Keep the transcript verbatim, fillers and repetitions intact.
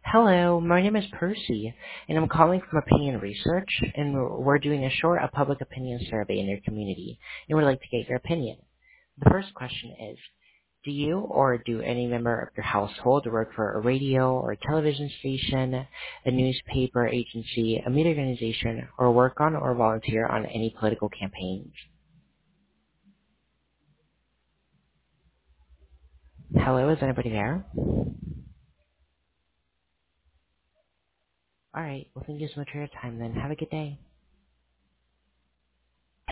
Hello, my name is Percy, and I'm calling from Opinion Research, and we're we're doing a short a public opinion survey in your community, and we'd like to get your opinion. The first question is, do you or do any member of your household work for a radio or television station, a newspaper agency, a media organization, or work on or volunteer on any political campaigns? Hello, is anybody there? Alright, well thank you so much for your time then. Have a good day.